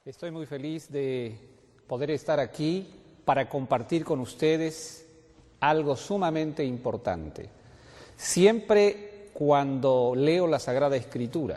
Estoy muy feliz de poder estar aquí para compartir con ustedes algo sumamente importante. Siempre cuando leo la Sagrada Escritura,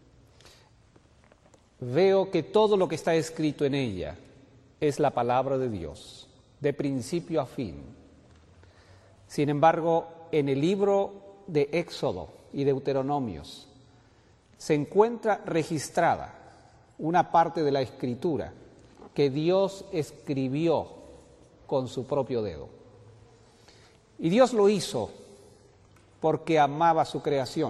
veo que todo lo que está escrito en ella es la palabra de Dios, de principio a fin. Sin embargo, en el libro de Éxodo y Deuteronomios se encuentra registrada una parte de la Escritura que Dios escribió con su propio dedo. Y Dios lo hizo porque amaba su creación.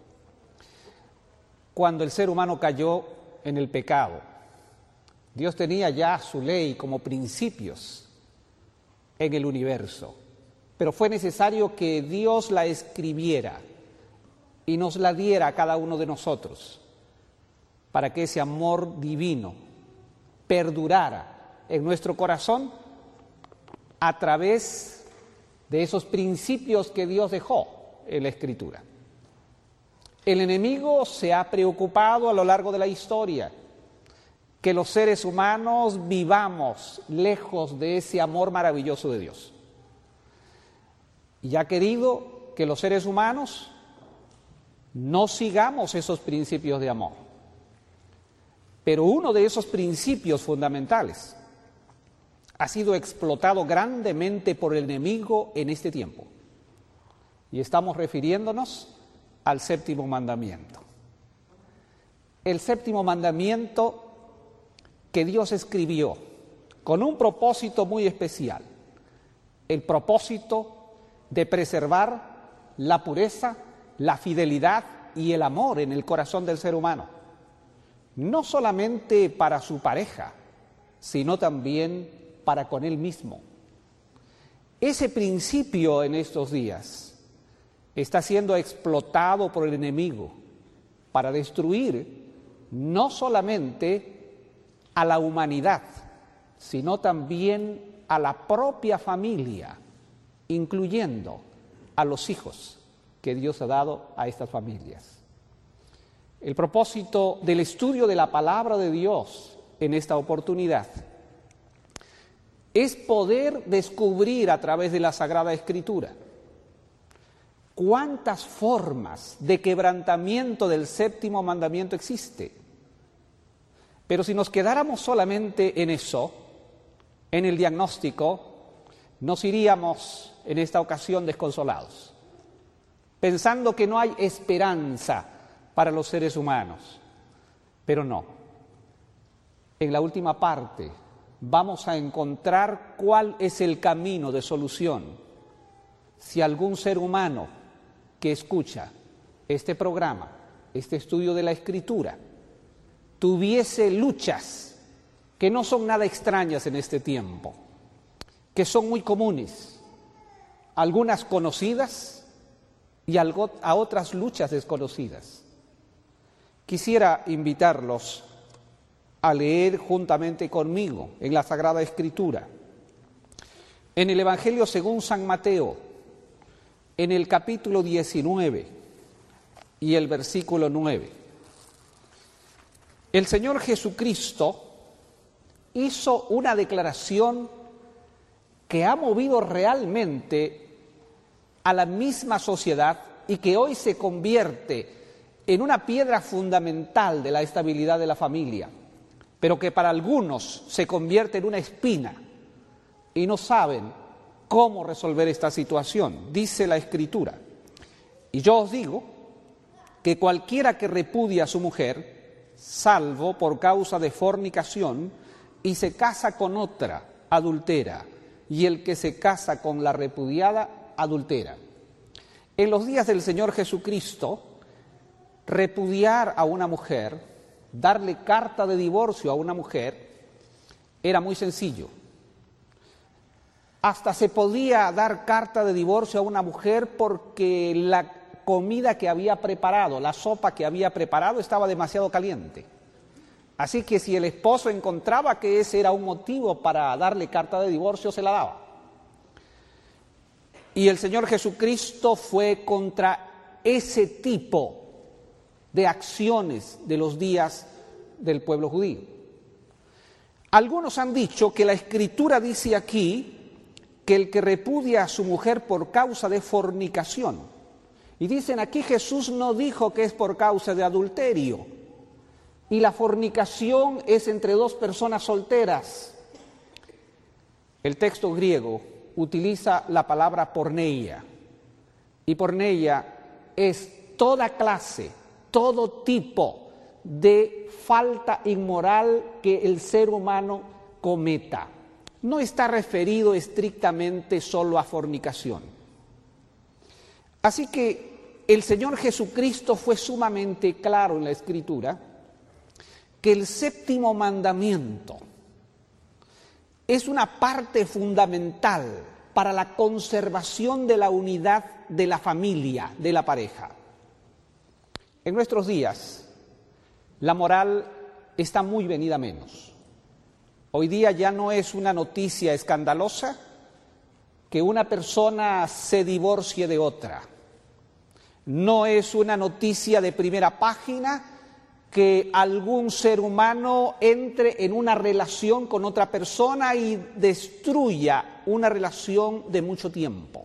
Cuando el ser humano cayó en el pecado, Dios tenía ya su ley como principios en el universo, pero fue necesario que Dios la escribiera y nos la diera a cada uno de nosotros, para que ese amor divino perdurara en nuestro corazón a través de esos principios que Dios dejó en la Escritura. El enemigo se ha preocupado a lo largo de la historia que los seres humanos vivamos lejos de ese amor maravilloso de Dios. Y ha querido que los seres humanos no sigamos esos principios de amor. Pero uno de esos principios fundamentales ha sido explotado grandemente por el enemigo en este tiempo. Y estamos refiriéndonos al séptimo mandamiento. El séptimo mandamiento que Dios escribió con un propósito muy especial. El propósito de preservar la pureza, la fidelidad y el amor en el corazón del ser humano. No solamente para su pareja, sino también para con él mismo. Ese principio en estos días está siendo explotado por el enemigo para destruir no solamente a la humanidad, sino también a la propia familia, incluyendo a los hijos que Dios ha dado a estas familias. El propósito del estudio de la palabra de Dios en esta oportunidad es poder descubrir a través de la Sagrada Escritura cuántas formas de quebrantamiento del séptimo mandamiento existe. Pero si nos quedáramos solamente en eso, en el diagnóstico, nos iríamos en esta ocasión desconsolados, pensando que no hay esperanza para los seres humanos. Pero no. En la última parte vamos a encontrar cuál es el camino de solución. Si algún ser humano que escucha este programa, este estudio de la Escritura, tuviese luchas que no son nada extrañas en este tiempo, que son muy comunes, algunas conocidas y a otras luchas desconocidas. Quisiera invitarlos a leer juntamente conmigo en la Sagrada Escritura, en el Evangelio según San Mateo, en el capítulo 19 y el versículo 9. El Señor Jesucristo hizo una declaración que ha movido realmente a la misma sociedad y que hoy se convierte en una piedra fundamental de la estabilidad de la familia, pero que para algunos se convierte en una espina y no saben cómo resolver esta situación. Dice la Escritura: y yo os digo que cualquiera que repudia a su mujer, salvo por causa de fornicación, y se casa con otra, adultera, y el que se casa con la repudiada, adultera. En los días del Señor Jesucristo, repudiar a una mujer, darle carta de divorcio a una mujer, era muy sencillo. Hasta se podía dar carta de divorcio a una mujer porque la comida que había preparado, la sopa que había preparado, estaba demasiado caliente. Así que si el esposo encontraba que ese era un motivo para darle carta de divorcio, se la daba. Y el Señor Jesucristo fue contra ese tipo de acciones de los días del pueblo judío. Algunos han dicho que la Escritura dice aquí que el que repudia a su mujer por causa de fornicación. Y dicen aquí Jesús no dijo que es por causa de adulterio. Y la fornicación es entre dos personas solteras. El texto griego utiliza la palabra porneia. Y porneia es toda clase, todo tipo de falta inmoral que el ser humano cometa. No está referido estrictamente solo a fornicación. Así que el Señor Jesucristo fue sumamente claro en la Escritura que el séptimo mandamiento es una parte fundamental para la conservación de la unidad de la familia, de la pareja. En nuestros días, la moral está muy venida menos. Hoy día ya no es una noticia escandalosa que una persona se divorcie de otra. No es una noticia de primera página que algún ser humano entre en una relación con otra persona y destruya una relación de mucho tiempo.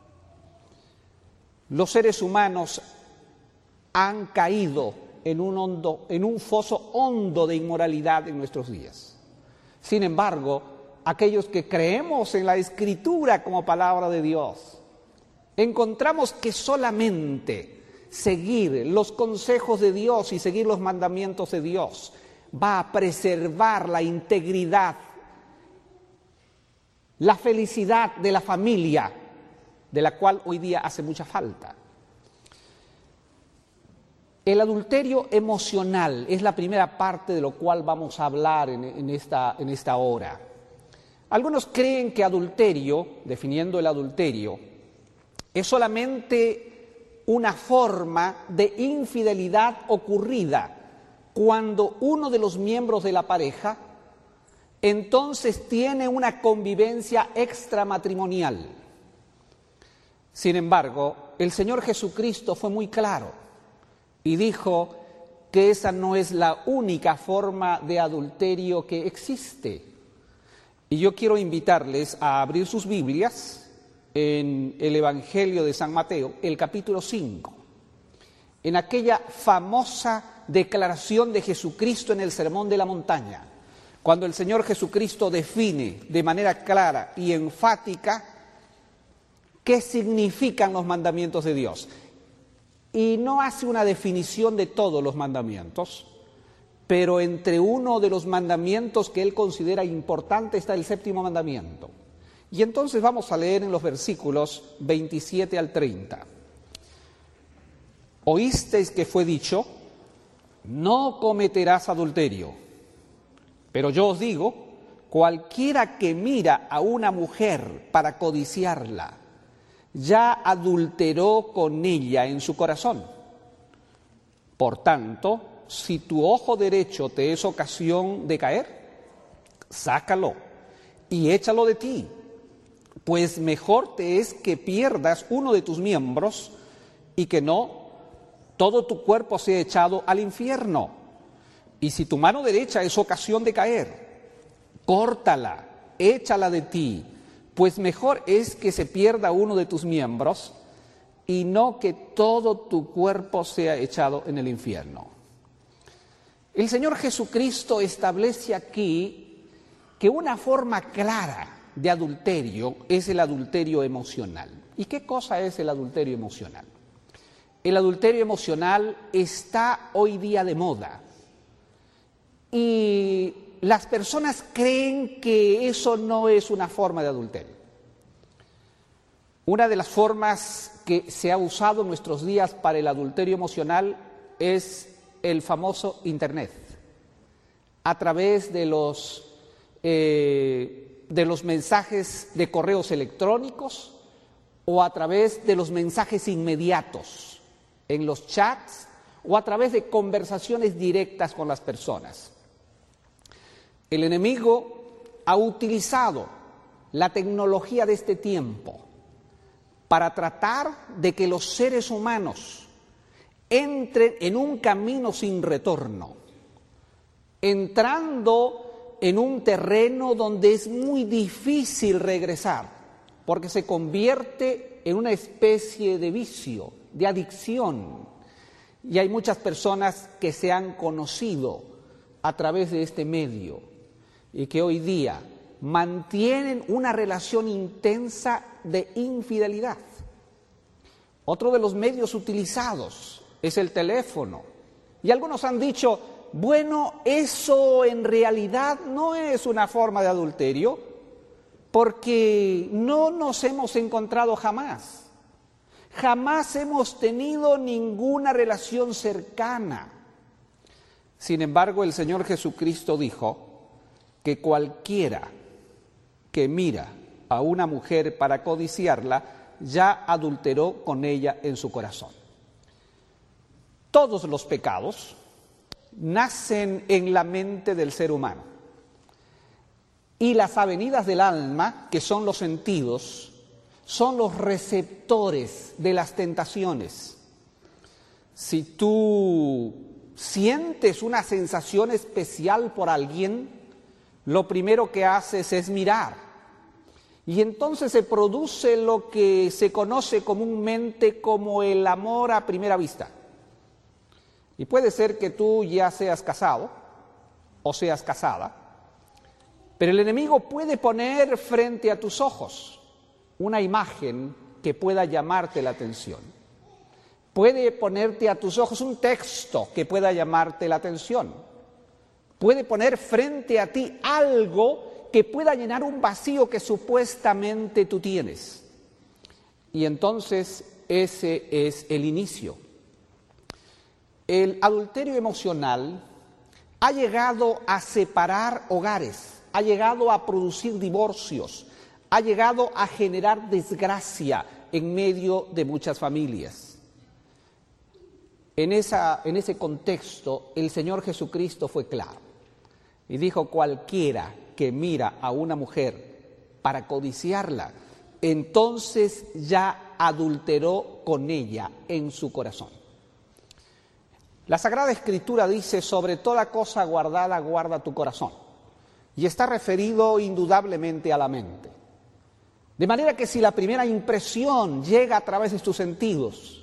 Los seres humanos han caído en un foso hondo de inmoralidad en nuestros días. Sin embargo, aquellos que creemos en la Escritura como palabra de Dios, encontramos que solamente seguir los consejos de Dios y seguir los mandamientos de Dios va a preservar la integridad, la felicidad de la familia, de la cual hoy día hace mucha falta. El adulterio emocional es la primera parte de lo cual vamos a hablar en esta hora. Algunos creen que adulterio, definiendo el adulterio, es solamente una forma de infidelidad ocurrida cuando uno de los miembros de la pareja entonces tiene una convivencia extramatrimonial. Sin embargo, el Señor Jesucristo fue muy claro y dijo que esa no es la única forma de adulterio que existe. Y yo quiero invitarles a abrir sus Biblias en el Evangelio de San Mateo, el capítulo 5, en aquella famosa declaración de Jesucristo en el Sermón de la Montaña, cuando el Señor Jesucristo define de manera clara y enfática qué significan los mandamientos de Dios. Y no hace una definición de todos los mandamientos, pero entre uno de los mandamientos que él considera importante está el séptimo mandamiento. Y entonces vamos a leer en los versículos 27 al 30. Oísteis que fue dicho, no cometerás adulterio. Pero yo os digo, cualquiera que mira a una mujer para codiciarla, ya adulteró con ella en su corazón. Por tanto, si tu ojo derecho te es ocasión de caer, sácalo y échalo de ti, pues mejor te es que pierdas uno de tus miembros y que no todo tu cuerpo sea echado al infierno. Y si tu mano derecha es ocasión de caer, córtala, échala de ti, pues mejor es que se pierda uno de tus miembros y no que todo tu cuerpo sea echado en el infierno. El Señor Jesucristo establece aquí que una forma clara de adulterio es el adulterio emocional. ¿Y qué cosa es el adulterio emocional? El adulterio emocional está hoy día de moda y las personas creen que eso no es una forma de adulterio. Una de las formas que se ha usado en nuestros días para el adulterio emocional es el famoso Internet, a través de los mensajes de correos electrónicos o a través de los mensajes inmediatos, en los chats o a través de conversaciones directas con las personas. El enemigo ha utilizado la tecnología de este tiempo para tratar de que los seres humanos entren en un camino sin retorno, entrando en un terreno donde es muy difícil regresar, porque se convierte en una especie de vicio, de adicción. Y hay muchas personas que se han conocido a través de este medio y que hoy día mantienen una relación intensa de infidelidad. Otro de los medios utilizados es el teléfono. Y algunos han dicho, bueno, eso en realidad no es una forma de adulterio, porque no nos hemos encontrado jamás. Jamás hemos tenido ninguna relación cercana. Sin embargo, el Señor Jesucristo dijo que cualquiera que mira a una mujer para codiciarla, ya adulteró con ella en su corazón. Todos los pecados nacen en la mente del ser humano. Y las avenidas del alma, que son los sentidos, son los receptores de las tentaciones. Si tú sientes una sensación especial por alguien, lo primero que haces es mirar. Y entonces se produce lo que se conoce comúnmente como el amor a primera vista. Y puede ser que tú ya seas casado o seas casada, pero el enemigo puede poner frente a tus ojos una imagen que pueda llamarte la atención. Puede ponerte a tus ojos un texto que pueda llamarte la atención. Puede poner frente a ti algo que pueda llenar un vacío que supuestamente tú tienes. Y entonces ese es el inicio. El adulterio emocional ha llegado a separar hogares, ha llegado a producir divorcios, ha llegado a generar desgracia en medio de muchas familias. En ese contexto, el Señor Jesucristo fue claro y dijo: cualquiera que mira a una mujer para codiciarla, entonces ya adulteró con ella en su corazón. La Sagrada Escritura dice: sobre toda cosa guardada, guarda tu corazón. Y está referido indudablemente a la mente. De manera que si la primera impresión llega a través de tus sentidos,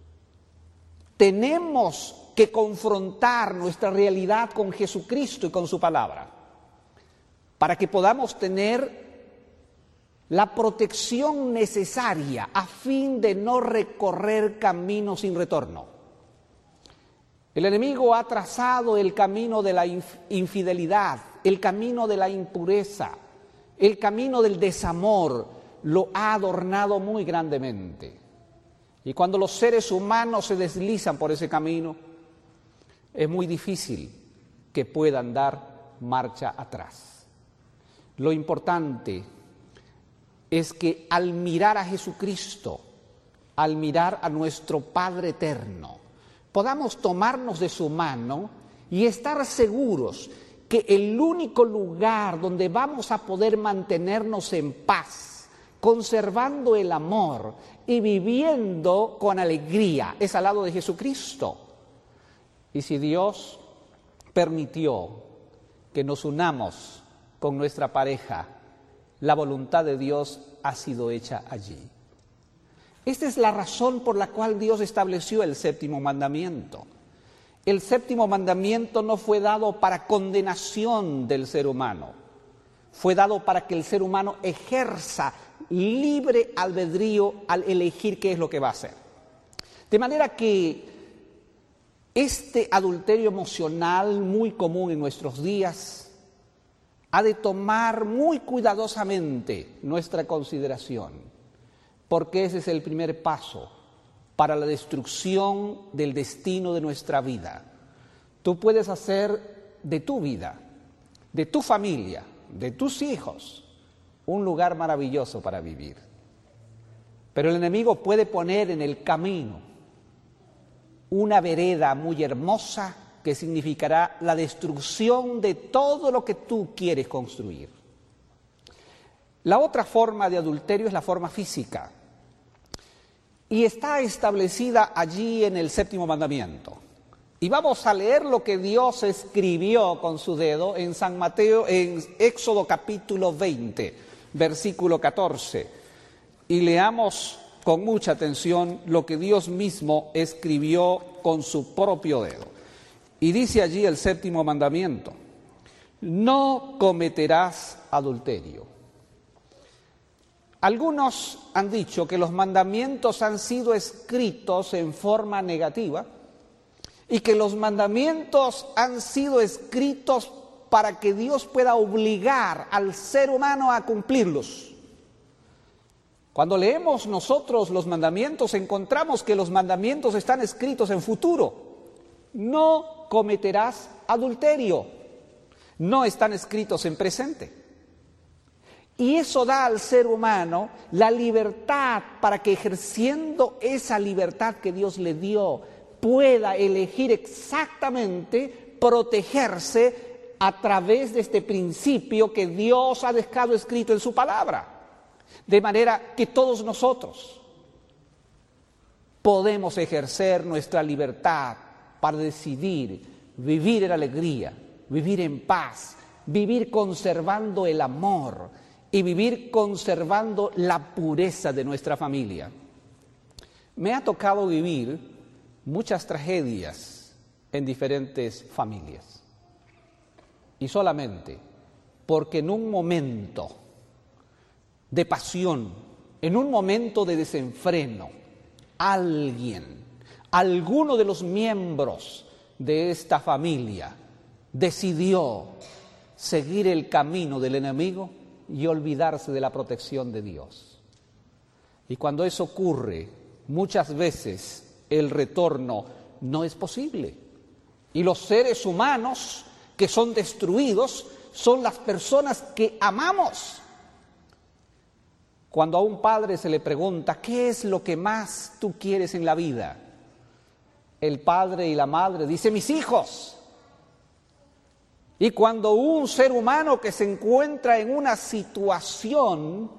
tenemos que confrontar nuestra realidad con Jesucristo y con su palabra, para que podamos tener la protección necesaria a fin de no recorrer caminos sin retorno. El enemigo ha trazado el camino de la infidelidad, el camino de la impureza, el camino del desamor, lo ha adornado muy grandemente. Y cuando los seres humanos se deslizan por ese camino, es muy difícil que puedan dar marcha atrás. Lo importante es que al mirar a Jesucristo, al mirar a nuestro Padre eterno, podamos tomarnos de su mano y estar seguros que el único lugar donde vamos a poder mantenernos en paz, conservando el amor y viviendo con alegría, es al lado de Jesucristo. Y si Dios permitió que nos unamos con nuestra pareja, la voluntad de Dios ha sido hecha allí. Esta es la razón por la cual Dios estableció el séptimo mandamiento. El séptimo mandamiento no fue dado para condenación del ser humano, fue dado para que el ser humano ejerza libre albedrío al elegir qué es lo que va a hacer. De manera que este adulterio emocional muy común en nuestros días ha de tomar muy cuidadosamente nuestra consideración, porque ese es el primer paso para la destrucción del destino de nuestra vida. Tú puedes hacer de tu vida, de tu familia, de tus hijos, un lugar maravilloso para vivir. Pero el enemigo puede poner en el camino una vereda muy hermosa que significará la destrucción de todo lo que tú quieres construir. La otra forma de adulterio es la forma física. Y está establecida allí en el séptimo mandamiento. Y vamos a leer lo que Dios escribió con su dedo en San Mateo, en Éxodo capítulo 20, versículo 14. Y leamos con mucha atención lo que Dios mismo escribió con su propio dedo. Y dice allí el 7º mandamiento: no cometerás adulterio. Algunos han dicho que los mandamientos han sido escritos en forma negativa y que los mandamientos han sido escritos para que Dios pueda obligar al ser humano a cumplirlos. Cuando leemos nosotros los mandamientos, encontramos que los mandamientos están escritos en futuro. No cometerás adulterio. No están escritos en presente. Y eso da al ser humano la libertad para que, ejerciendo esa libertad que Dios le dio, pueda elegir exactamente protegerse a través de este principio que Dios ha dejado escrito en su palabra. De manera que todos nosotros podemos ejercer nuestra libertad para decidir vivir en alegría, vivir en paz, vivir conservando el amor y vivir conservando la pureza de nuestra familia. Me ha tocado vivir muchas tragedias en diferentes familias. Y solamente porque en un momento de pasión, en un momento de desenfreno, alguno de los miembros de esta familia decidió seguir el camino del enemigo y olvidarse de la protección de Dios. Y cuando eso ocurre, muchas veces el retorno no es posible. Y los seres humanos que son destruidos son las personas que amamos. Cuando a un padre se le pregunta, ¿qué es lo que más tú quieres en la vida? El padre y la madre dicen, mis hijos. Y cuando un ser humano que se encuentra en una situación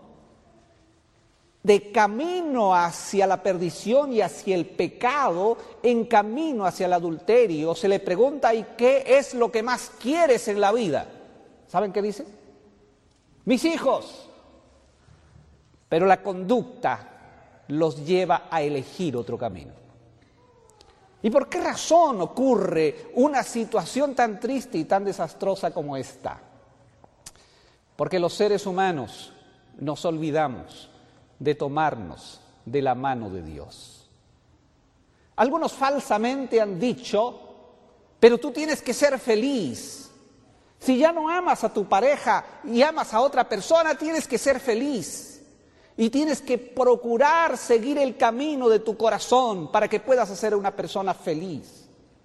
de camino hacia la perdición y hacia el pecado, en camino hacia el adulterio, se le pregunta, ¿y qué es lo que más quieres en la vida? ¿Saben qué dice? Mis hijos. Pero la conducta los lleva a elegir otro camino. ¿Y por qué razón ocurre una situación tan triste y tan desastrosa como esta? Porque los seres humanos nos olvidamos de tomarnos de la mano de Dios. Algunos falsamente han dicho, pero tú tienes que ser feliz. Si ya no amas a tu pareja y amas a otra persona, tienes que ser feliz. Y tienes que procurar seguir el camino de tu corazón para que puedas ser una persona feliz.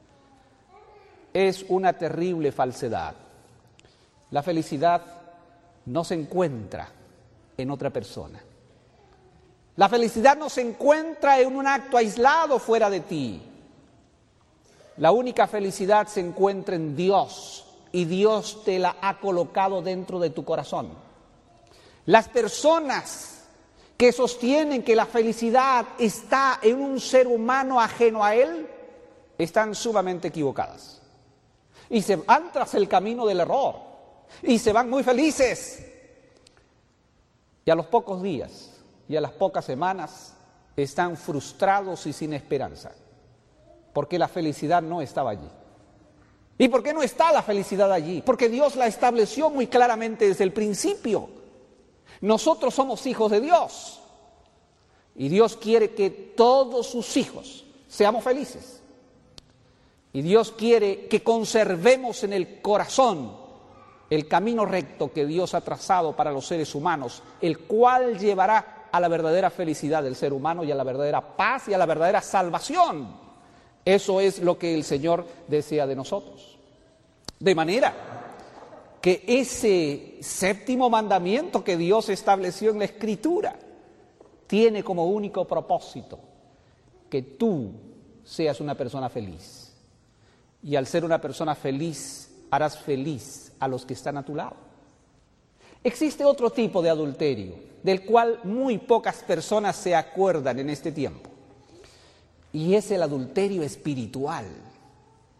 Es una terrible falsedad. La felicidad no se encuentra en otra persona. La felicidad no se encuentra en un acto aislado fuera de ti. La única felicidad se encuentra en Dios y Dios te la ha colocado dentro de tu corazón. Las personas que sostienen que la felicidad está en un ser humano ajeno a él, están sumamente equivocadas. Y se van tras el camino del error. Y se van muy felices. Y a los pocos días y a las pocas semanas están frustrados y sin esperanza. Porque la felicidad no estaba allí. ¿Y por qué no está la felicidad allí? Porque Dios la estableció muy claramente desde el principio. Nosotros somos hijos de Dios y Dios quiere que todos sus hijos seamos felices. Y Dios quiere que conservemos en el corazón el camino recto que Dios ha trazado para los seres humanos, el cual llevará a la verdadera felicidad del ser humano y a la verdadera paz y a la verdadera salvación. Eso es lo que el Señor desea de nosotros. De manera que ese 7º mandamiento que Dios estableció en la Escritura tiene como único propósito que tú seas una persona feliz. Y al ser una persona feliz, harás feliz a los que están a tu lado. Existe otro tipo de adulterio, del cual muy pocas personas se acuerdan en este tiempo. Y es el adulterio espiritual.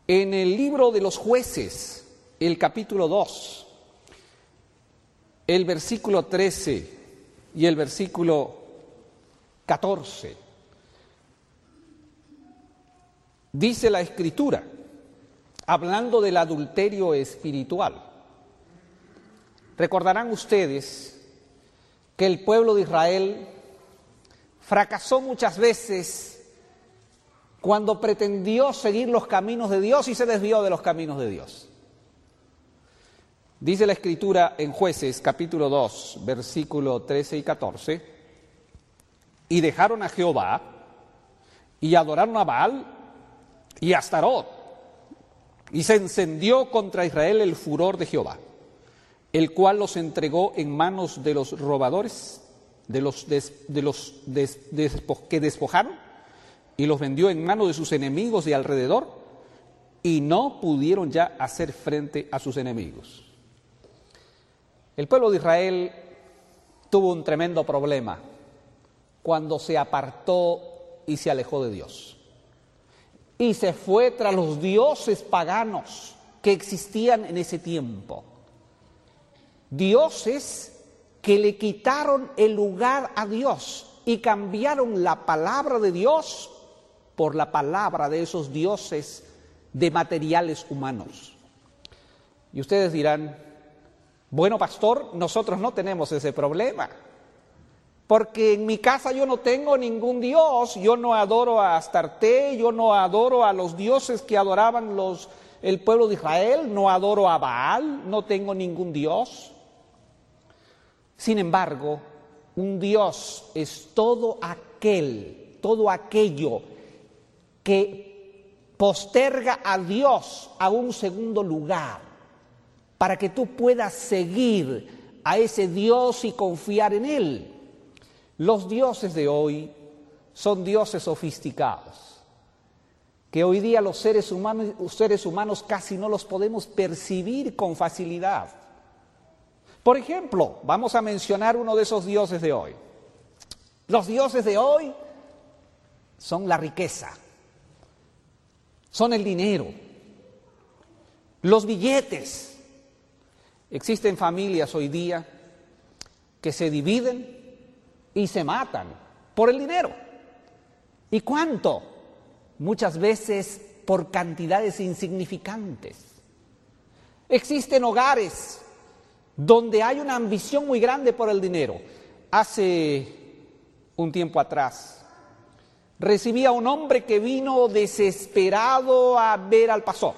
En el libro de los Jueces, el capítulo 2, el versículo 13 y el versículo 14, dice la Escritura, hablando del adulterio espiritual. Recordarán ustedes que el pueblo de Israel fracasó muchas veces cuando pretendió seguir los caminos de Dios y se desvió de los caminos de Dios. Dice la Escritura en Jueces, capítulo 2, versículo 13 y 14, y dejaron a Jehová y adoraron a Baal y a Astarot, y se encendió contra Israel el furor de Jehová, el cual los entregó en manos de los robadores, que despojaron, y los vendió en manos de sus enemigos de alrededor, y no pudieron ya hacer frente a sus enemigos. El pueblo de Israel tuvo un tremendo problema cuando se apartó y se alejó de Dios. Y se fue tras los dioses paganos que existían en ese tiempo. Dioses que le quitaron el lugar a Dios y cambiaron la palabra de Dios por la palabra de esos dioses de materiales humanos. Y ustedes dirán, bueno, pastor, nosotros no tenemos ese problema, porque en mi casa yo no tengo ningún dios, yo no adoro a Astarte, yo no adoro a los dioses que adoraban el pueblo de Israel, no adoro a Baal, no tengo ningún dios. Sin embargo, un Dios es todo aquello que posterga a Dios a un segundo lugar, para que tú puedas seguir a ese Dios y confiar en Él. Los dioses de hoy son dioses sofisticados, que hoy día los seres humanos casi no los podemos percibir con facilidad. Por ejemplo, vamos a mencionar uno de esos dioses de hoy. Los dioses de hoy son la riqueza, son el dinero, los billetes. Existen familias hoy día que se dividen y se matan por el dinero. ¿Y cuánto? Muchas veces por cantidades insignificantes. Existen hogares donde hay una ambición muy grande por el dinero. Hace un tiempo atrás recibí a un hombre que vino desesperado a ver al pastor,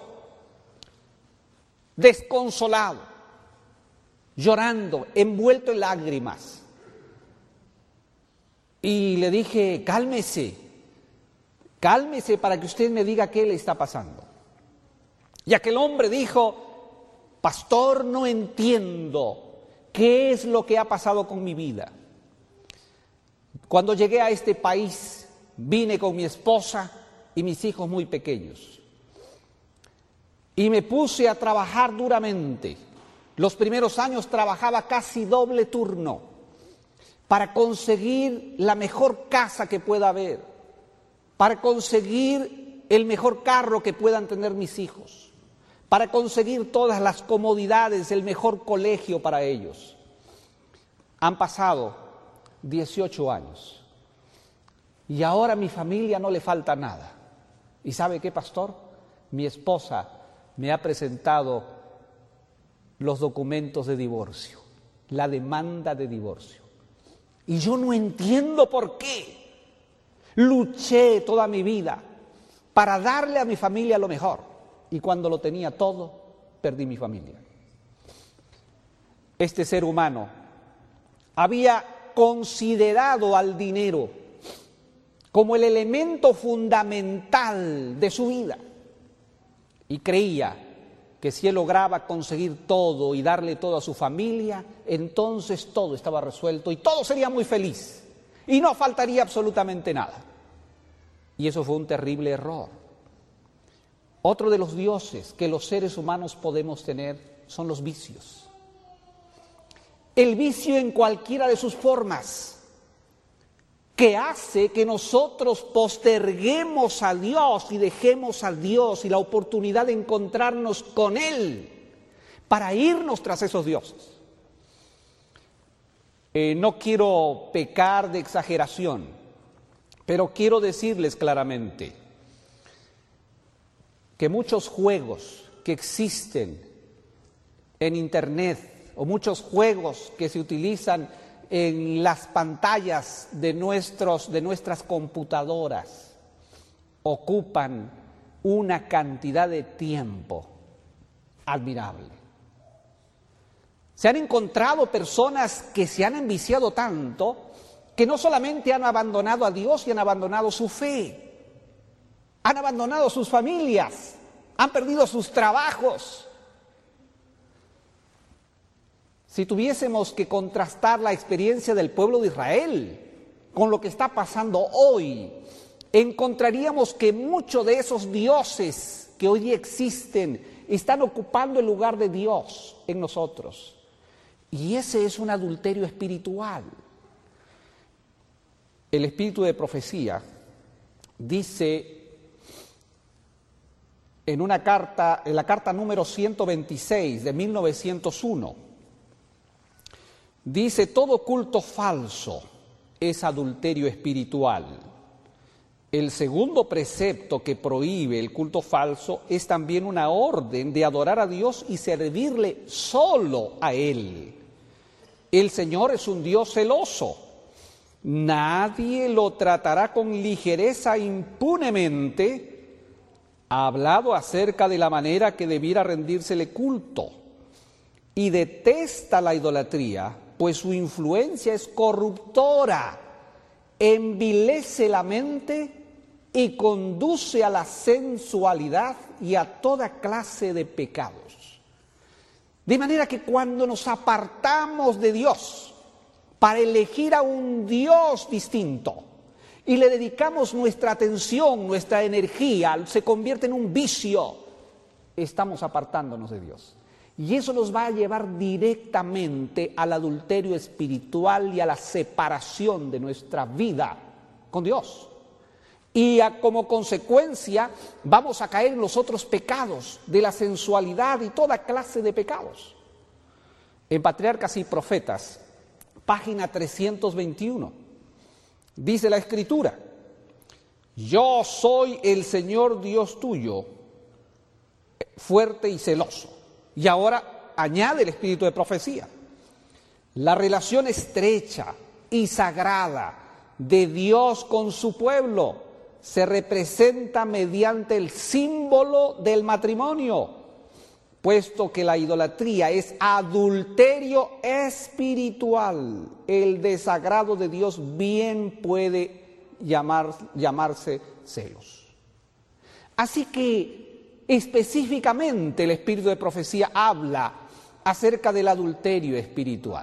desconsolado, llorando, envuelto en lágrimas. Y le dije, cálmese para que usted me diga qué le está pasando. Y aquel hombre dijo, pastor, no entiendo qué es lo que ha pasado con mi vida. Cuando llegué a este país, vine con mi esposa y mis hijos muy pequeños. Y me puse a trabajar duramente. Los primeros años trabajaba casi doble turno para conseguir la mejor casa que pueda haber, para conseguir el mejor carro que puedan tener mis hijos, para conseguir todas las comodidades, el mejor colegio para ellos. Han pasado 18 años y ahora a mi familia no le falta nada. ¿Y sabe qué, pastor? Mi esposa me ha presentado los documentos de divorcio, la demanda de divorcio. Y yo no entiendo por qué. Luché toda mi vida para darle a mi familia lo mejor. Y cuando lo tenía todo, perdí mi familia. Este ser humano había considerado al dinero como el elemento fundamental de su vida. Y creía que si él lograba conseguir todo y darle todo a su familia, entonces todo estaba resuelto y todo sería muy feliz y no faltaría absolutamente nada. Y eso fue un terrible error. Otro de los dioses que los seres humanos podemos tener son los vicios. El vicio en cualquiera de sus formas, que hace que nosotros posterguemos a Dios y dejemos a Dios y la oportunidad de encontrarnos con Él para irnos tras esos dioses. No quiero pecar de exageración, pero quiero decirles claramente que muchos juegos que existen en Internet o muchos juegos que se utilizan en las pantallas de nuestras computadoras ocupan una cantidad de tiempo admirable. Se han encontrado personas que se han enviciado tanto que no solamente han abandonado a Dios y han abandonado su fe, han abandonado sus familias, han perdido sus trabajos. Si tuviésemos que contrastar la experiencia del pueblo de Israel con lo que está pasando hoy, encontraríamos que muchos de esos dioses que hoy existen están ocupando el lugar de Dios en nosotros. Y ese es un adulterio espiritual. El espíritu de profecía dice en la carta número 126 de 1901, dice: todo culto falso es adulterio espiritual. El segundo precepto que prohíbe el culto falso es también una orden de adorar a Dios y servirle solo a Él. El Señor es un Dios celoso. Nadie lo tratará con ligereza impunemente. Ha hablado acerca de la manera que debiera rendírsele culto y detesta la idolatría, pues su influencia es corruptora, envilece la mente y conduce a la sensualidad y a toda clase de pecados. De manera que cuando nos apartamos de Dios para elegir a un Dios distinto y le dedicamos nuestra atención, nuestra energía, se convierte en un vicio, estamos apartándonos de Dios. Y eso nos va a llevar directamente al adulterio espiritual y a la separación de nuestra vida con Dios. Y como consecuencia vamos a caer en los otros pecados de la sensualidad y toda clase de pecados. En Patriarcas y Profetas, página 321, dice la Escritura: yo soy el Señor Dios tuyo, fuerte y celoso. Y ahora añade el espíritu de profecía: la relación estrecha y sagrada de Dios con su pueblo se representa mediante el símbolo del matrimonio, puesto que la idolatría es adulterio espiritual. El desagrado de Dios bien puede llamarse celos. Así que específicamente el espíritu de profecía habla acerca del adulterio espiritual.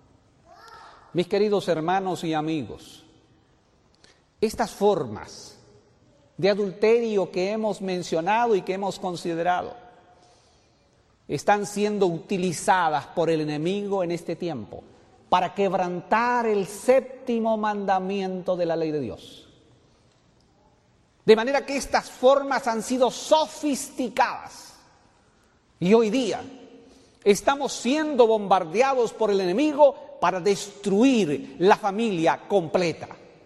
Mis queridos hermanos y amigos, estas formas de adulterio que hemos mencionado y que hemos considerado están siendo utilizadas por el enemigo en este tiempo para quebrantar el séptimo mandamiento de la ley de Dios. De manera que estas formas han sido sofisticadas y hoy día estamos siendo bombardeados por el enemigo para destruir la familia completa,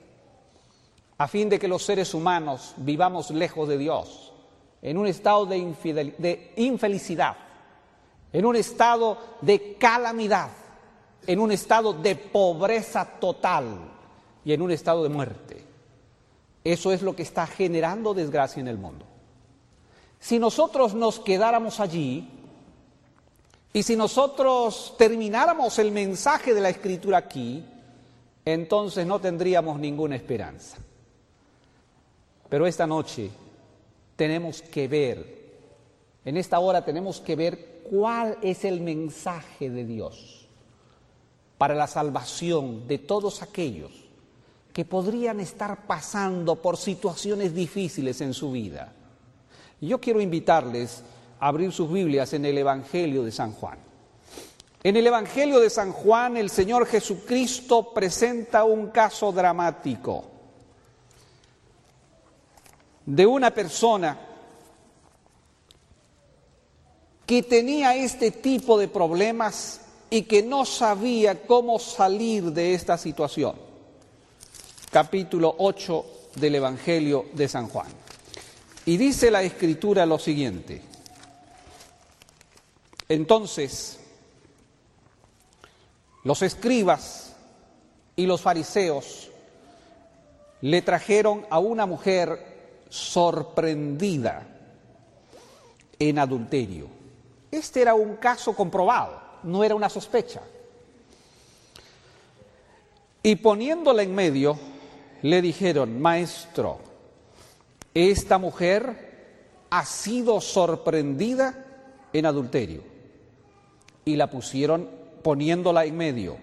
a fin de que los seres humanos vivamos lejos de Dios, en un estado de infelicidad, en un estado de calamidad, en un estado de pobreza total y en un estado de muerte. Eso es lo que está generando desgracia en el mundo. Si nosotros nos quedáramos allí y si nosotros termináramos el mensaje de la Escritura aquí, entonces no tendríamos ninguna esperanza. Pero esta noche tenemos que ver, en esta hora tenemos que ver cuál es el mensaje de Dios para la salvación de todos aquellos que podrían estar pasando por situaciones difíciles en su vida. Y yo quiero invitarles a abrir sus Biblias en el Evangelio de San Juan. En el Evangelio de San Juan, el Señor Jesucristo presenta un caso dramático de una persona que tenía este tipo de problemas y que no sabía cómo salir de esta situación. Capítulo 8 del Evangelio de San Juan. Y dice la Escritura lo siguiente: entonces, los escribas y los fariseos le trajeron a una mujer sorprendida en adulterio. Este era un caso comprobado, no era una sospecha. Y poniéndola en medio, le dijeron: Maestro, esta mujer ha sido sorprendida en adulterio. Y la pusieron poniéndola en medio.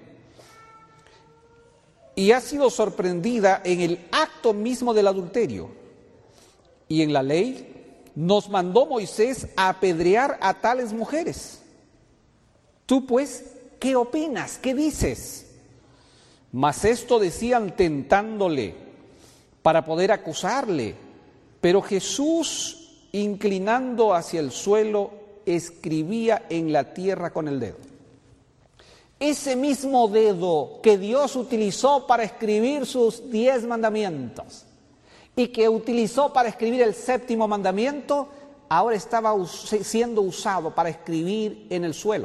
Y ha sido sorprendida en el acto mismo del adulterio. Y en la ley nos mandó Moisés a apedrear a tales mujeres. Tú pues, ¿qué opinas? ¿Qué dices? Mas esto decían tentándole para poder acusarle. Pero Jesús, inclinando hacia el suelo, escribía en la tierra con el dedo. Ese mismo dedo que Dios utilizó para escribir sus 10 mandamientos y que utilizó para escribir el 7º mandamiento, ahora estaba siendo usado para escribir en el suelo.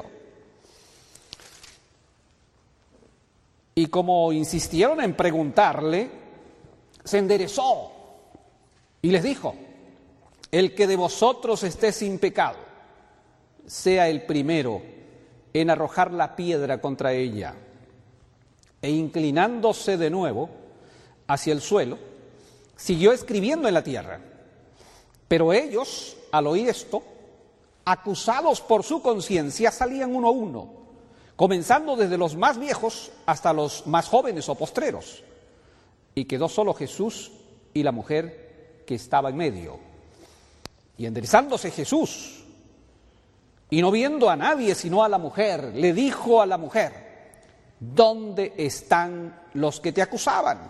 Y como insistieron en preguntarle, se enderezó y les dijo: el que de vosotros esté sin pecado, sea el primero en arrojar la piedra contra ella. E inclinándose de nuevo hacia el suelo, siguió escribiendo en la tierra. Pero ellos, al oír esto, acusados por su conciencia, salían uno a uno, comenzando desde los más viejos hasta los más jóvenes o postreros. Y quedó solo Jesús y la mujer que estaba en medio. Y enderezándose Jesús, y no viendo a nadie sino a la mujer, le dijo a la mujer: ¿dónde están los que te acusaban?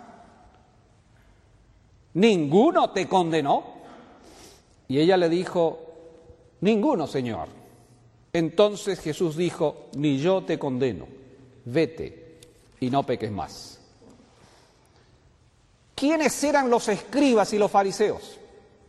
¿Ninguno te condenó? Y ella le dijo: ninguno, Señor. Entonces Jesús dijo: ni yo te condeno, vete y no peques más. ¿Quiénes eran los escribas y los fariseos?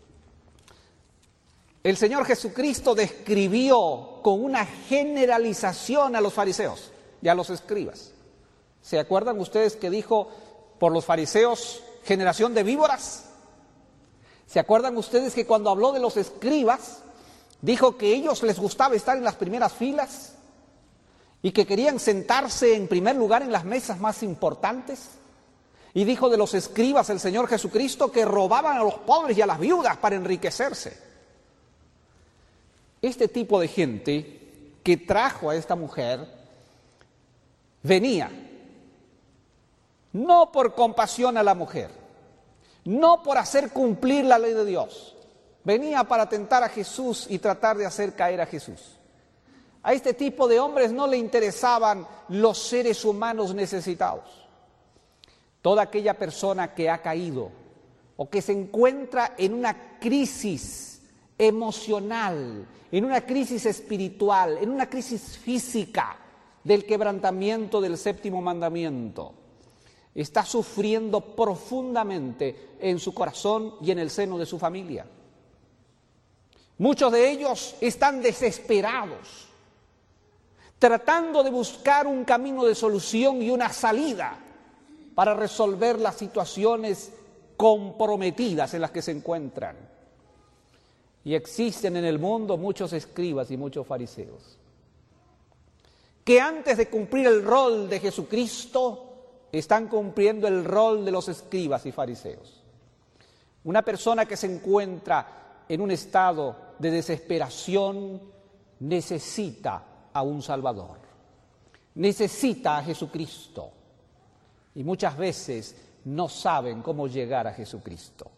El Señor Jesucristo describió con una generalización a los fariseos y a los escribas. ¿Se acuerdan ustedes que dijo por los fariseos generación de víboras? ¿Se acuerdan ustedes que cuando habló de los escribas dijo que a ellos les gustaba estar en las primeras filas y que querían sentarse en primer lugar en las mesas más importantes? Y dijo de los escribas el Señor Jesucristo que robaban a los pobres y a las viudas para enriquecerse. Este tipo de gente que trajo a esta mujer venía no por compasión a la mujer, no por hacer cumplir la ley de Dios, venía para tentar a Jesús y tratar de hacer caer a Jesús. A este tipo de hombres no le interesaban los seres humanos necesitados. Toda aquella persona que ha caído o que se encuentra en una crisis emocional, en una crisis espiritual, en una crisis física del quebrantamiento del 7º mandamiento, está sufriendo profundamente en su corazón y en el seno de su familia. Muchos de ellos están desesperados, tratando de buscar un camino de solución y una salida para resolver las situaciones comprometidas en las que se encuentran. Y existen en el mundo muchos escribas y muchos fariseos que antes de cumplir el rol de Jesucristo están cumpliendo el rol de los escribas y fariseos. Una persona que se encuentra en un estado de desesperación necesita a un Salvador, necesita a Jesucristo y muchas veces no saben cómo llegar a Jesucristo.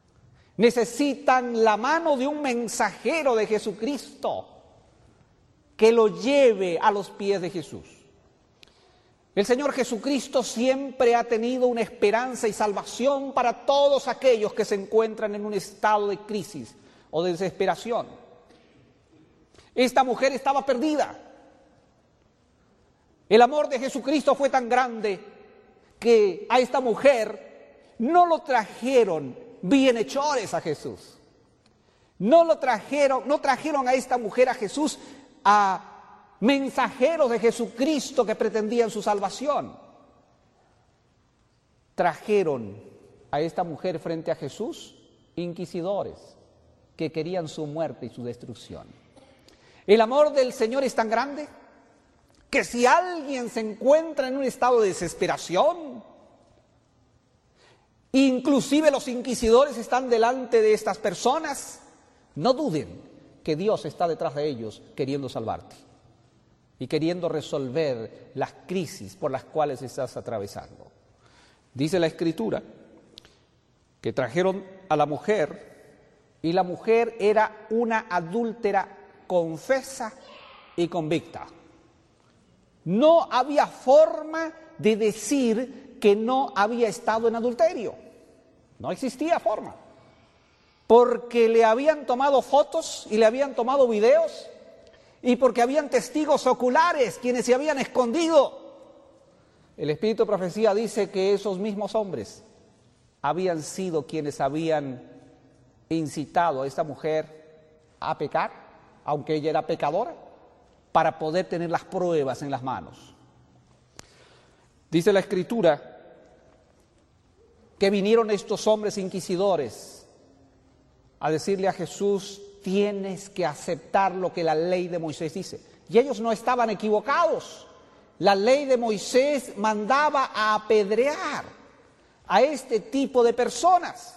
Necesitan la mano de un mensajero de Jesucristo que lo lleve a los pies de Jesús. El Señor Jesucristo siempre ha tenido una esperanza y salvación para todos aquellos que se encuentran en un estado de crisis o de desesperación. Esta mujer estaba perdida. El amor de Jesucristo fue tan grande que a esta mujer no lo trajeron bienhechores a Jesús. No trajeron a esta mujer a Jesús a mensajeros de Jesucristo que pretendían su salvación. Trajeron a esta mujer frente a Jesús inquisidores que querían su muerte y su destrucción. El amor del Señor es tan grande que si alguien se encuentra en un estado de desesperación, inclusive los inquisidores están delante de estas personas, no duden que Dios está detrás de ellos queriendo salvarte y queriendo resolver las crisis por las cuales estás atravesando. Dice la Escritura que trajeron a la mujer y la mujer era una adúltera confesa y convicta. No había forma de decir que no había estado en adulterio. No existía forma. Porque le habían tomado fotos y le habían tomado videos y porque habían testigos oculares quienes se habían escondido. El Espíritu de Profecía dice que esos mismos hombres habían sido quienes habían incitado a esta mujer a pecar, aunque ella era pecadora, para poder tener las pruebas en las manos. Dice la Escritura que vinieron estos hombres inquisidores a decirle a Jesús: tienes que aceptar lo que la ley de Moisés dice. Y ellos no estaban equivocados. La ley de Moisés mandaba a apedrear a este tipo de personas.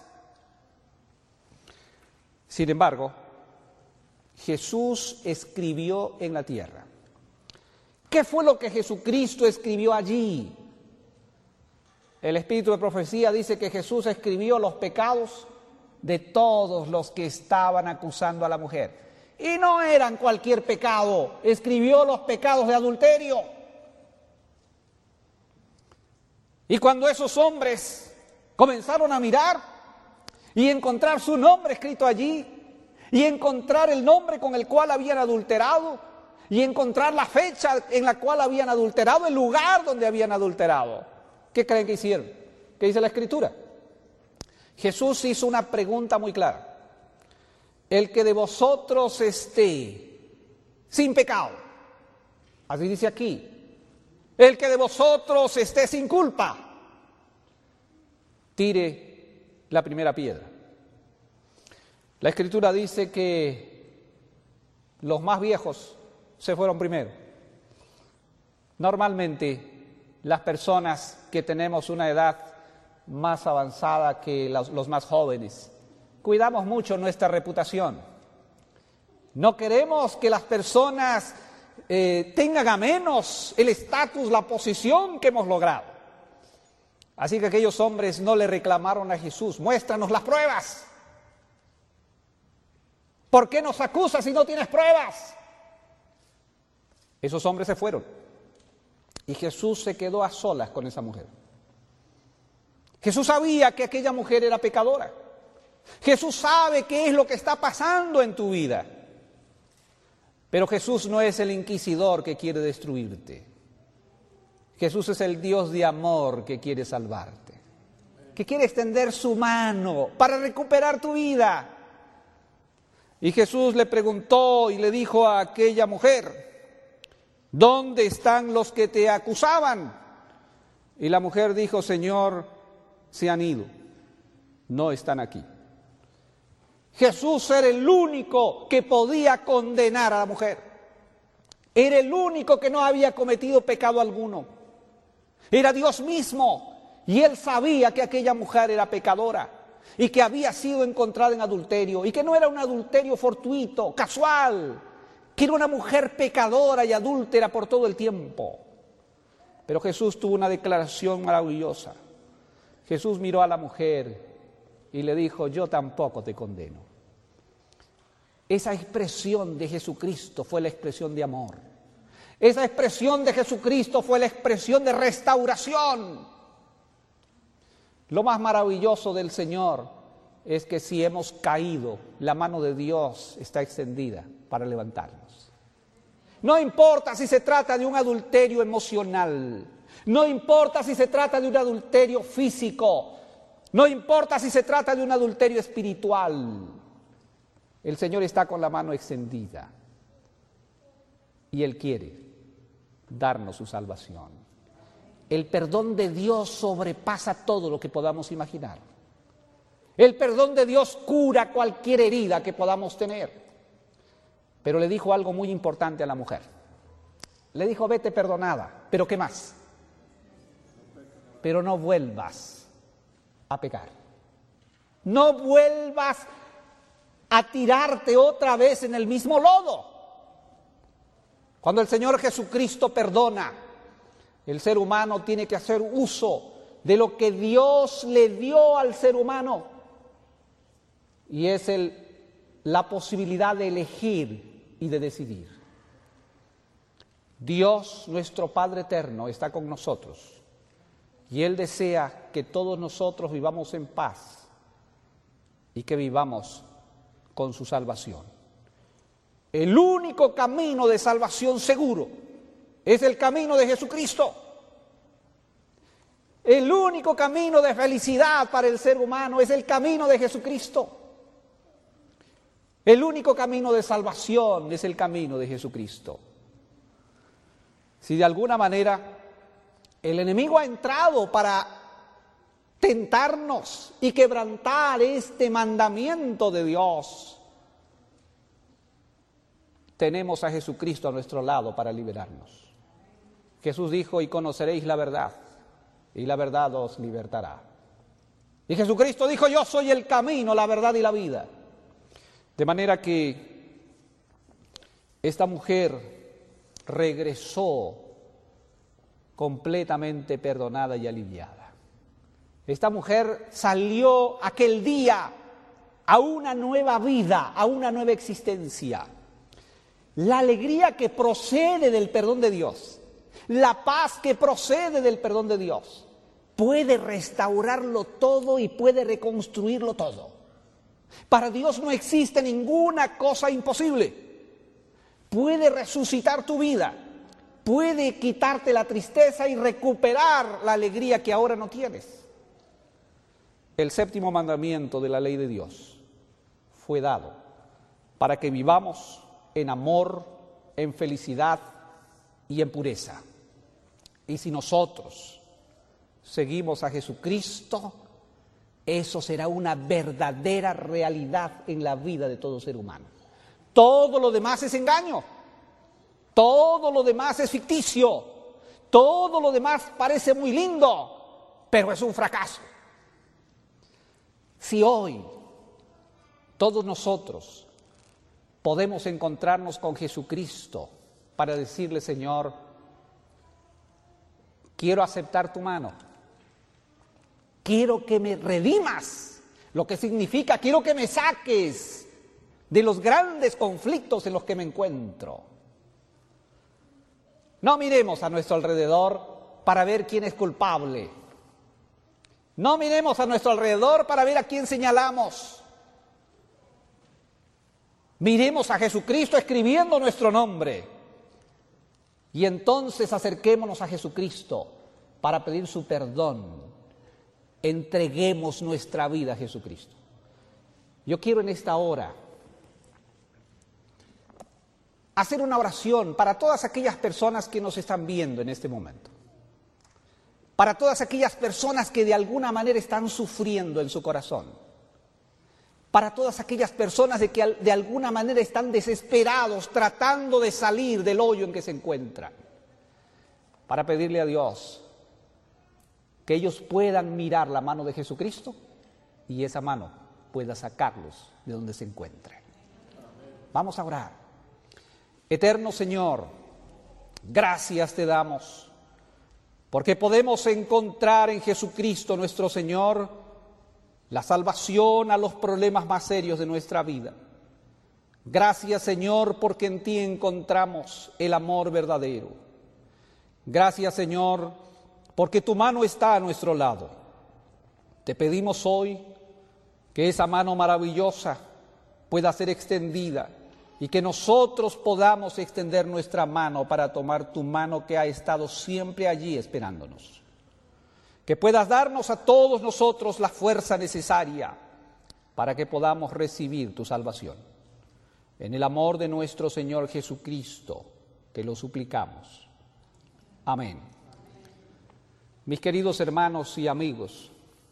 Sin embargo, Jesús escribió en la tierra. ¿Qué fue lo que Jesucristo escribió allí? El Espíritu de Profecía dice que Jesús escribió los pecados de todos los que estaban acusando a la mujer. Y no eran cualquier pecado, escribió los pecados de adulterio. Y cuando esos hombres comenzaron a mirar y encontrar su nombre escrito allí, y encontrar el nombre con el cual habían adulterado, y encontrar la fecha en la cual habían adulterado, el lugar donde habían adulterado, ¿qué creen que hicieron? ¿Qué dice la Escritura? Jesús hizo una pregunta muy clara. El que de vosotros esté sin pecado, así dice aquí, el que de vosotros esté sin culpa, tire la primera piedra. La Escritura dice que los más viejos se fueron primero. Normalmente las personas que tenemos una edad más avanzada que los más jóvenes, cuidamos mucho nuestra reputación. No queremos que las personas tengan a menos el estatus, la posición que hemos logrado. Así que aquellos hombres no le reclamaron a Jesús: muéstranos las pruebas. ¿Por qué nos acusas si no tienes pruebas? Esos hombres se fueron y Jesús se quedó a solas con esa mujer. Jesús sabía que aquella mujer era pecadora. Jesús sabe qué es lo que está pasando en tu vida. Pero Jesús no es el inquisidor que quiere destruirte. Jesús es el Dios de amor que quiere salvarte, que quiere extender su mano para recuperar tu vida. Y Jesús le preguntó y le dijo a aquella mujer: ¿dónde están los que te acusaban? Y la mujer dijo: Señor, se han ido, no están aquí. Jesús era el único que podía condenar a la mujer. Era el único que no había cometido pecado alguno. Era Dios mismo, y Él sabía que aquella mujer era pecadora y que había sido encontrada en adulterio, y que no era un adulterio fortuito, casual, que era una mujer pecadora y adúltera por todo el tiempo. Pero Jesús tuvo una declaración maravillosa. Jesús miró a la mujer y le dijo: yo tampoco te condeno. Esa expresión de Jesucristo fue la expresión de amor. Esa expresión de Jesucristo fue la expresión de restauración. Lo más maravilloso del Señor es que si hemos caído, la mano de Dios está extendida para levantarnos. No importa si se trata de un adulterio emocional, no importa si se trata de un adulterio físico, no importa si se trata de un adulterio espiritual, el Señor está con la mano extendida y Él quiere darnos su salvación. El perdón de Dios sobrepasa todo lo que podamos imaginar. El perdón de Dios cura cualquier herida que podamos tener. Pero le dijo algo muy importante a la mujer. Le dijo, vete perdonada, pero ¿qué más? Pero no vuelvas a pecar. No vuelvas a tirarte otra vez en el mismo lodo. Cuando el Señor Jesucristo perdona, el ser humano tiene que hacer uso de lo que Dios le dio al ser humano. Y es la posibilidad de elegir y de decidir. Dios, nuestro Padre eterno, está con nosotros. Y Él desea que todos nosotros vivamos en paz y que vivamos con su salvación. El único camino de salvación seguro es el camino de Jesucristo. El único camino de felicidad para el ser humano es el camino de Jesucristo. El único camino de salvación es el camino de Jesucristo. Si de alguna manera el enemigo ha entrado para tentarnos y quebrantar este mandamiento de Dios, tenemos a Jesucristo a nuestro lado para liberarnos. Jesús dijo, y conoceréis la verdad, y la verdad os libertará. Y Jesucristo dijo, yo soy el camino, la verdad y la vida. De manera que esta mujer regresó completamente perdonada y aliviada. Esta mujer salió aquel día a una nueva vida, a una nueva existencia. La alegría que procede del perdón de Dios, la paz que procede del perdón de Dios, puede restaurarlo todo y puede reconstruirlo todo. Para Dios no existe ninguna cosa imposible. Puede resucitar tu vida, puede quitarte la tristeza y recuperar la alegría que ahora no tienes. El séptimo mandamiento de la ley de Dios fue dado para que vivamos en amor, en felicidad y en pureza. Y si nosotros seguimos a Jesucristo, eso será una verdadera realidad en la vida de todo ser humano. Todo lo demás es engaño, todo lo demás es ficticio, todo lo demás parece muy lindo, pero es un fracaso. Si hoy todos nosotros podemos encontrarnos con Jesucristo para decirle, Señor, quiero aceptar tu mano, quiero que me redimas, lo que significa quiero que me saques de los grandes conflictos en los que me encuentro. No miremos a nuestro alrededor para ver quién es culpable. No miremos a nuestro alrededor para ver a quién señalamos. Miremos a Jesucristo escribiendo nuestro nombre. Y entonces acerquémonos a Jesucristo para pedir su perdón. Entreguemos nuestra vida a Jesucristo. Yo quiero en esta hora hacer una oración para todas aquellas personas que nos están viendo en este momento. Para todas aquellas personas que de alguna manera están sufriendo en su corazón. Para todas aquellas personas que de alguna manera están desesperados tratando de salir del hoyo en que se encuentran. Para pedirle a Dios que ellos puedan mirar la mano de Jesucristo y esa mano pueda sacarlos de donde se encuentren. Vamos a orar. Eterno Señor, gracias te damos porque podemos encontrar en Jesucristo nuestro Señor la salvación a los problemas más serios de nuestra vida. Gracias, Señor, porque en ti encontramos el amor verdadero. Gracias, Señor, porque tu mano está a nuestro lado. Te pedimos hoy que esa mano maravillosa pueda ser extendida y que nosotros podamos extender nuestra mano para tomar tu mano que ha estado siempre allí esperándonos. Que puedas darnos a todos nosotros la fuerza necesaria para que podamos recibir tu salvación. En el amor de nuestro Señor Jesucristo, te lo suplicamos. Amén. Mis queridos hermanos y amigos,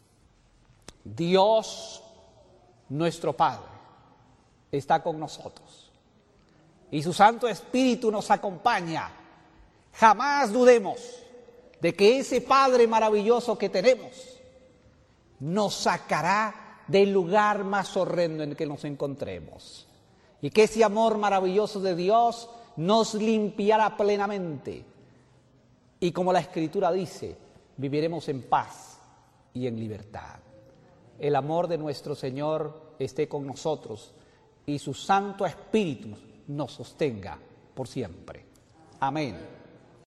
Dios, nuestro Padre, está con nosotros y su Santo Espíritu nos acompaña. Jamás dudemos de que ese Padre maravilloso que tenemos nos sacará del lugar más horrendo en el que nos encontremos y que ese amor maravilloso de Dios nos limpiará plenamente y, como la Escritura dice, viviremos en paz y en libertad. El amor de nuestro Señor esté con nosotros y su Santo Espíritu nos sostenga por siempre. Amén.